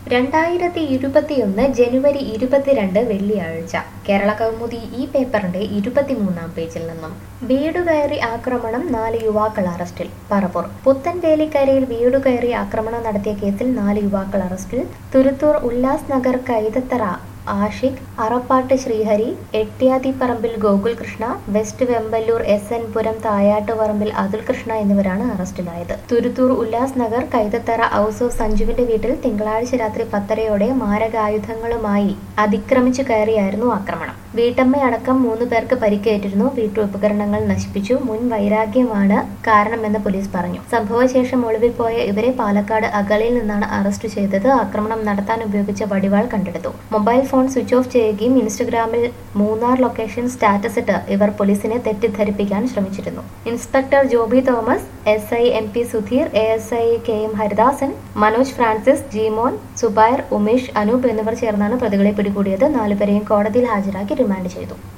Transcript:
2021 ജനുവരി 22 വെള്ളിയാഴ്ച കേരള കൗമുദി ഈ പേപ്പറിന്റെ 23-ാം പേജിൽ നിന്നും വീടുകയറി ആക്രമണം 4 യുവാക്കൾ അറസ്റ്റിൽ. പറവൂർ പുത്തൻവേലിക്കരയിൽ വീടുകയറി ആക്രമണം നടത്തിയ കേസിൽ 4 യുവാക്കൾ അറസ്റ്റിൽ. തുരുത്തൂർ ഉല്ലാസ് നഗർ കൈതത്തറ ആഷിഖ്, അറപ്പാട്ട് ശ്രീഹരി, എട്ടിയാതിപ്പറമ്പിൽ ഗോകുൽകൃഷ്ണ, വെസ്റ്റ് വെമ്പല്ലൂർ SN പുരം തായാട്ടുപറമ്പിൽ അതുൽ കൃഷ്ണ എന്നിവരാണ് അറസ്റ്റിലായത്. തുരുത്തൂർ ഉല്ലാസ് നഗർ കൈതത്തറ ഔസോ സഞ്ജുവിന്റെ വീട്ടിൽ തിങ്കളാഴ്ച രാത്രി 10:30 മാരകായുധങ്ങളുമായി അതിക്രമിച്ചു കയറിയായിരുന്നു ആക്രമണം. വീട്ടമ്മയടക്കം 3 പേർക്ക് പരിക്കേറ്റിരുന്നു. വീട്ടുപകരണങ്ങൾ നശിപ്പിച്ചു. മുൻ വൈരാഗ്യമാണ് കാരണമെന്ന് പോലീസ് പറഞ്ഞു. സംഭവശേഷം ഒളിവിൽ പോയ ഇവരെ പാലക്കാട് അഗളിയിൽ നിന്നാണ് അറസ്റ്റ് ചെയ്തത്. ആക്രമണം നടത്താൻ ഉപയോഗിച്ച വടിവാൾ കണ്ടെടുത്തു. മൊബൈൽ ഫോൺ സ്വിച്ച് ഓഫ് ചെയ്യുകയും ഇൻസ്റ്റഗ്രാമിൽ മൂന്നാർ ലൊക്കേഷൻ സ്റ്റാറ്റസ് ഇട്ട് ഇവർ പോലീസിനെ തെറ്റിദ്ധരിപ്പിക്കാൻ ശ്രമിച്ചിരുന്നു. Inspector Joby Thomas, SI MP Sudheer, ASI KM Haridasan, Manoj Francis, Jeemon, Subair, Umesh, Anoop എന്നിവർ ചേർന്നാണ് പ്രതികളെ പിടികൂടിയത്. 4 പേരെയും കോടതിയിൽ ഹാജരാക്കി റിമാൻഡ് ചെയ്തു.